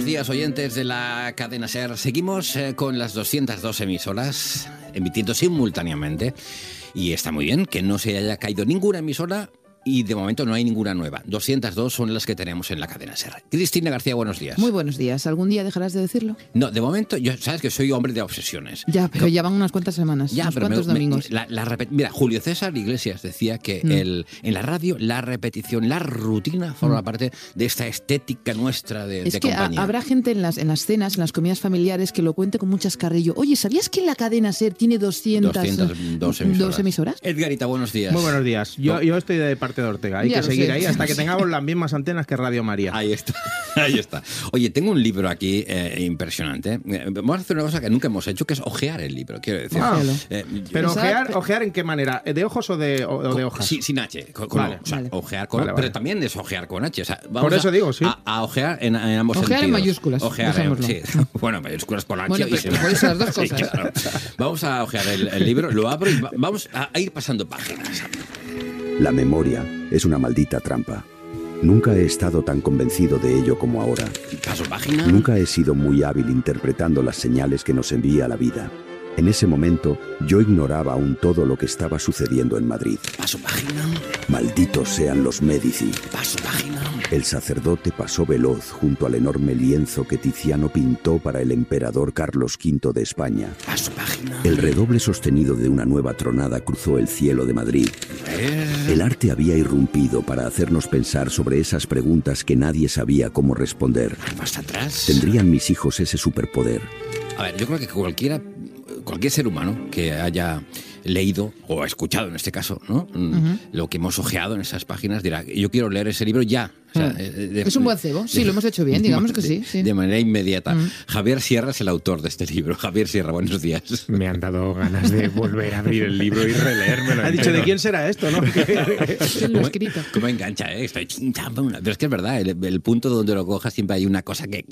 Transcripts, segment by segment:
días, oyentes de la cadena SER. Seguimos con las 202 emisoras emitiendo simultáneamente. Y está muy bien que no se haya caído ninguna emisora y de momento no hay ninguna nueva. 202 son las que tenemos en la cadena SER. Cristina García, buenos días. Muy buenos días. ¿Algún día dejarás de decirlo? No, de momento, yo sabes que soy hombre de obsesiones. Ya, pero ya van unas cuantas semanas, ya, unos cuantos domingos. Mira, Julio César Iglesias decía que en la radio la repetición, la rutina forma parte de esta estética nuestra de Es que compañía. Habrá gente en las cenas, en las comidas familiares, que lo cuente con mucho chascarrillo. Oye, ¿sabías que la cadena SER tiene 202 emisoras? Edgarita, buenos días. Muy buenos días. Yo estoy de parte de Ortega. Hay Ya que lo seguir sé. ahí hasta que tengamos las mismas antenas que Radio María. Ahí está, ahí está. Oye, tengo un libro aquí impresionante. Vamos a hacer una cosa que nunca hemos hecho, que es ojear el libro, quiero decir. Pero Exacto. ojear ¿en qué manera? ¿De ojos o de hojas? Sí, sin H. Vale. O sea, Vale. ojear con Vale, pero vale. también es ojear con H. O sea, vamos Por eso digo, sí. A ojear en ambos Ojear en sentidos. mayúsculas, Ojear, dejémoslo. sí. Bueno, mayúsculas con H. Bueno, y pero sin puede ser las dos Sí, cosas. claro. Vamos a ojear el libro, lo abro y vamos a ir pasando páginas. La memoria es una maldita trampa. Nunca he estado tan convencido de ello como ahora. Paso página. Nunca he sido muy hábil interpretando las señales que nos envía la vida. En ese momento, yo ignoraba aún todo lo que estaba sucediendo en Madrid. Paso página. Malditos sean los Médici. Paso página. El sacerdote pasó veloz junto al enorme lienzo que Tiziano pintó para el emperador Carlos V de España. Paso página. El redoble sostenido de una nueva tronada cruzó el cielo de Madrid. El arte había irrumpido para hacernos pensar sobre esas preguntas que nadie sabía cómo responder. Más atrás. ¿Tendrían mis hijos ese superpoder? A ver, yo creo que cualquier ser humano que haya leído o escuchado en este caso, ¿no? Lo que hemos ojeado en esas páginas dirá, yo quiero leer ese libro ya. O sea, Es un buen cebo. Sí, lo hemos hecho bien, digamos que sí. De manera inmediata. Javier Sierra es el autor de este libro. Javier Sierra, buenos días. Me han dado ganas de volver a abrir el libro y releérmelo. Ha dicho, ¿de quién será esto, no? ¿Quién lo ha escrito? ¿Cómo engancha, eh? Estoy chingando. Pero es que es verdad, el punto donde lo cojas siempre hay una cosa que...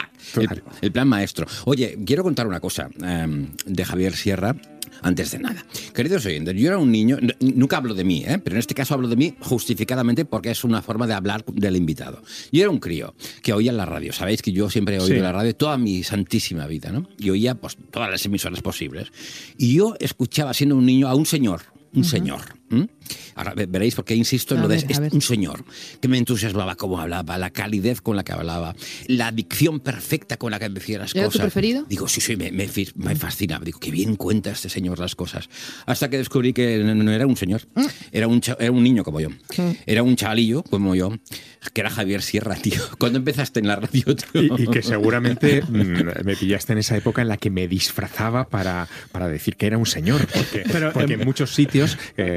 El plan maestro. Oye, quiero contar una cosa de Javier Sierra. Antes de nada, queridos oyentes, yo era un niño, nunca hablo de mí, pero en este caso hablo de mí justificadamente porque es una forma de hablar del invitado. Yo era un crío que oía la radio, sabéis que yo siempre he oído la radio toda mi santísima vida, ¿no? Y oía pues todas las emisoras posibles. Y yo escuchaba, siendo un niño, a un señor. Ahora veréis por qué insisto en lo de un señor que me entusiasmaba cómo hablaba, la calidez con la que hablaba, la dicción perfecta con la que decía las cosas. ¿Era tu preferido? Digo, sí, me fascinaba. Digo, qué bien cuenta este señor las cosas. Hasta que descubrí que no era un señor, era un niño como yo. Era un chavalillo como yo, que era Javier Sierra, tío. ¿Cuándo empezaste en la radio, tío? Y que seguramente me pillaste en esa época en la que me disfrazaba para decir que era un señor. Porque en muchos sitios,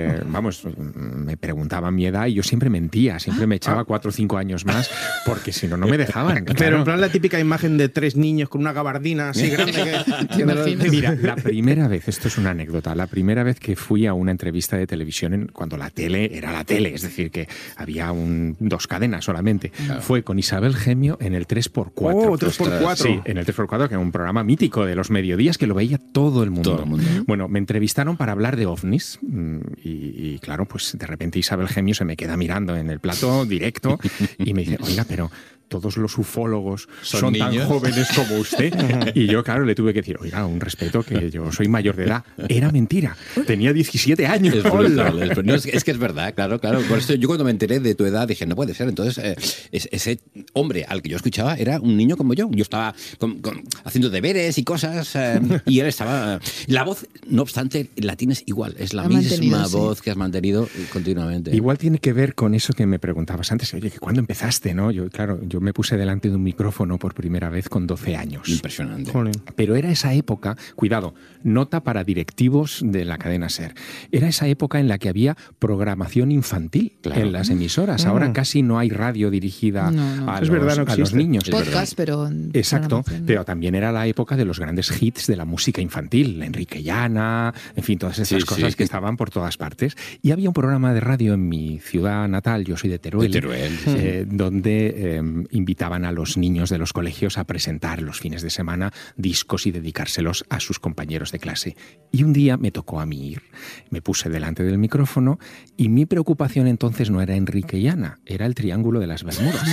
me preguntaban mi edad y yo siempre mentía, siempre me echaba 4 o 5 años más, porque si no, no me dejaban. Pero Claro. en plan la típica imagen de 3 niños con una gabardina así grande que... Mira, la primera vez, esto es una anécdota, la primera vez que fui a una entrevista de televisión cuando la tele era la tele, es decir, que había 2 cadenas solamente, fue con Isabel Gemio en el 3x4. Oh, 3x4. Sí, en el 3x4, que era un programa mítico de los mediodías que lo veía todo el mundo. Todo el mundo. Bueno, me entrevistaron para hablar de ovnis y claro, pues de repente Isabel Gemio se me queda mirando en el plató directo y me dice, oiga, pero todos los ufólogos son tan jóvenes como usted. Y yo, claro, le tuve que decir, oiga, un respeto, que yo soy mayor de edad. Era mentira. Tenía 17 años. Es brutal. No, es que es verdad, claro. Por eso yo cuando me enteré de tu edad dije, no puede ser. Entonces, ese hombre al que yo escuchaba era un niño como yo. Yo estaba haciendo deberes y cosas y él estaba... La voz, no obstante, la tienes igual. Es la misma voz que has mantenido continuamente. Igual tiene que ver con eso que me preguntabas antes. Oye, que ¿cuándo empezaste, no? Yo me puse delante de un micrófono por primera vez con 12 años. Impresionante. Jolín. Pero era esa época, cuidado, nota para directivos de la cadena SER, era esa época en la que había programación infantil en las emisoras. Ahora casi no hay radio dirigida a los niños. Podcast, pero... Exacto, pero también era la época de los grandes hits de la música infantil, Enrique Llana, en fin, todas esas cosas que estaban por todas partes. Y había un programa de radio en mi ciudad natal, yo soy de Teruel, donde invitaban a los niños de los colegios a presentar los fines de semana discos y dedicárselos a sus compañeros de clase. Y un día me tocó a mí ir. Me puse delante del micrófono y mi preocupación entonces no era Enrique y Ana, era el Triángulo de las Bermudas.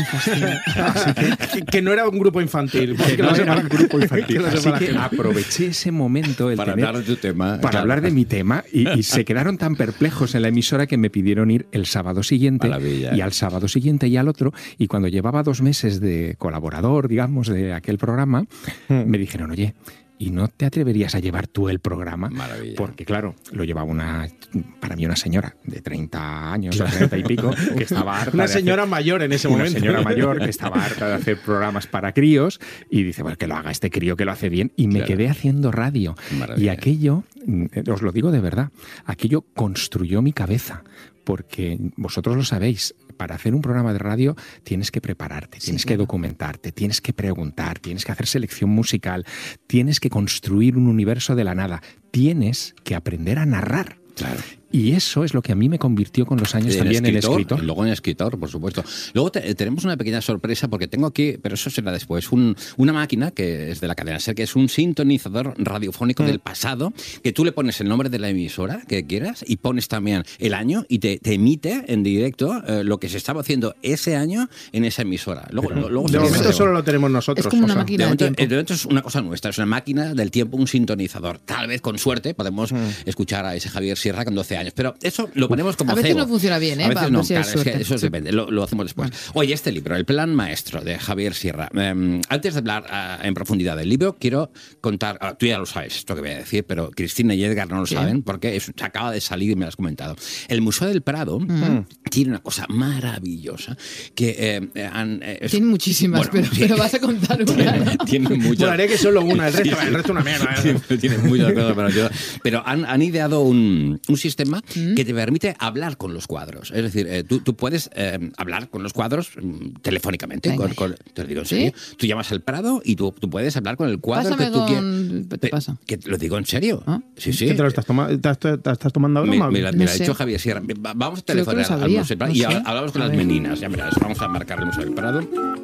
que no era un grupo infantil. Que no era un grupo infantil. Así que aproveché ese momento para hablar de tu tema. Para hablar de mi tema y se quedaron tan perplejos en la emisora que me pidieron ir el sábado siguiente. Maravilla. Y al sábado siguiente y al otro. Y cuando llevaba 2 meses de colaborador, digamos, de aquel programa, me dijeron, oye, ¿y no te atreverías a llevar tú el programa? Maravilla. Porque, claro, lo llevaba para mí una señora de 30 años, o 30 y pico, que estaba harta. Una señora mayor en ese momento. Una señora mayor que estaba harta de hacer programas para críos y dice, bueno, que lo haga este crío, que lo hace bien. Y me quedé haciendo radio. Maravilla. Y aquello, os lo digo de verdad, aquello construyó mi cabeza. Porque vosotros lo sabéis, para hacer un programa de radio tienes que prepararte, tienes que documentarte, tienes que preguntar, tienes que hacer selección musical, tienes que construir un universo de la nada, tienes que aprender a narrar. Claro. Y eso es lo que a mí me convirtió con los años también en escritor. Y luego en escritor, por supuesto. Luego tenemos una pequeña sorpresa porque tengo aquí, pero eso será después, una máquina que es de la cadena SER, que es un sintonizador radiofónico del pasado, que tú le pones el nombre de la emisora que quieras y pones también el año y te emite en directo lo que se estaba haciendo ese año en esa emisora. Luego de momento solo lo tenemos nosotros. Es como una máquina del tiempo. De momento es una cosa nuestra, es una máquina del tiempo, un sintonizador. Tal vez con suerte podemos escuchar a ese Javier Sierra con 12 años. Pero eso lo ponemos como cebo. A veces no funciona bien, ¿eh? A veces no, claro, es que eso depende, lo hacemos después. Bueno. Oye, este libro, El Plan Maestro, de Javier Sierra. Antes de hablar en profundidad del libro, quiero contar, tú ya lo sabes, esto que voy a decir, pero Cristina y Edgar no lo saben, porque acaba de salir y me lo has comentado. El Museo del Prado tiene una cosa maravillosa que tiene muchísimas, pero vas a contar una. Tiene muchas. Bueno, haré que solo una, el resto una mierda. Tiene muchas cosas, pero han ideado un sistema que te permite hablar con los cuadros. Es decir, tú puedes hablar con los cuadros telefónicamente. Te lo digo en serio. ¿Sí? Tú llamas al Prado y tú puedes hablar con el cuadro. Pásame que tú quieres. ¿Te pasa? Que lo digo en serio. ¿Ah? Sí, sí. ¿Qué te lo estás tomando ahora? Me lo ha dicho Javier Sierra. Vamos a telefonar al Museo del Prado y hablamos con las meninas. Ya verás, vamos a marcar el Museo del Prado.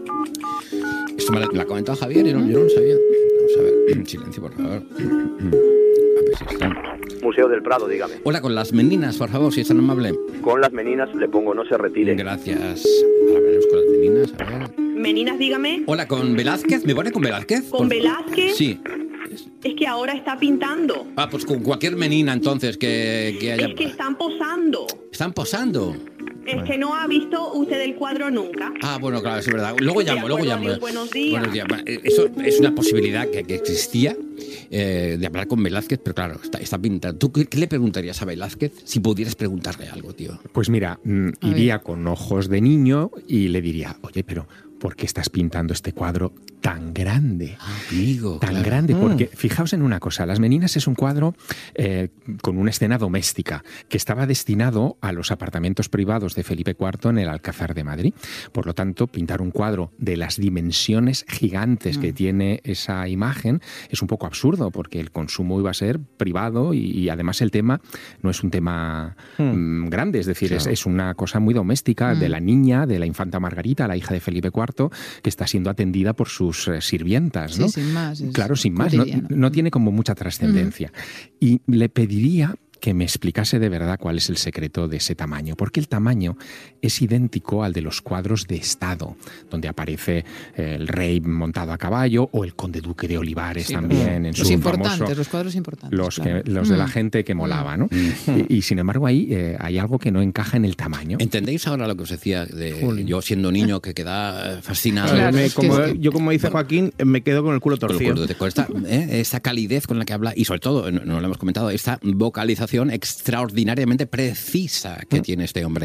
Esto me lo ha comentado Javier y yo no lo sabía. Vamos a ver. Silencio, por favor. A ver si están. Museo del Prado, dígame. Hola, con las meninas, por favor, si es tan amable. Con las meninas le pongo no se retire. Gracias. Ahora veremos con las meninas, a ver. Meninas, dígame. Hola, con Velázquez. ¿Me pone con Velázquez? ¿Con Velázquez? Sí. Es que ahora está pintando. Ah, pues con cualquier menina entonces que haya... Es que están posando. ¿Están posando? Es que no ha visto usted el cuadro nunca. Ah, bueno, claro, es verdad. Luego llamo. Buenos días. Buenos días. Eso es una posibilidad que existía de hablar con Velázquez, pero claro, está pintando. ¿Tú qué le preguntarías a Velázquez si pudieras preguntarle algo, tío? Pues mira, iría con ojos de niño y le diría, oye, pero ¿por qué estás pintando este cuadro tan grande? Amigo, tan grande, porque fijaos en una cosa, Las Meninas es un cuadro con una escena doméstica que estaba destinado a los apartamentos privados de Felipe IV en el Alcázar de Madrid. Por lo tanto, pintar un cuadro de las dimensiones gigantes que tiene esa imagen es un poco absurdo, porque el consumo iba a ser privado y además el tema no es un tema grande, es decir, claro, es una cosa muy doméstica de la niña, de la infanta Margarita, la hija de Felipe IV, que está siendo atendida por sus sirvientas, ¿no? Sí, sin más. Claro, sin más. No tiene como mucha trascendencia. Y le pediría que me explicase de verdad cuál es el secreto de ese tamaño, porque el tamaño es idéntico al de los cuadros de Estado, donde aparece el rey montado a caballo o el conde duque de Olivares también en su famoso... Los cuadros importantes. Los de la gente que molaba, ¿no? Y sin embargo ahí hay algo que no encaja en el tamaño. ¿Entendéis ahora lo que os decía de yo siendo niño que queda fascinado? Claro, yo como dice Joaquín, me quedo con el culo torcido. Con esta calidez con la que habla y sobre todo, no lo hemos comentado, esta vocalización extraordinariamente precisa que tiene este hombre.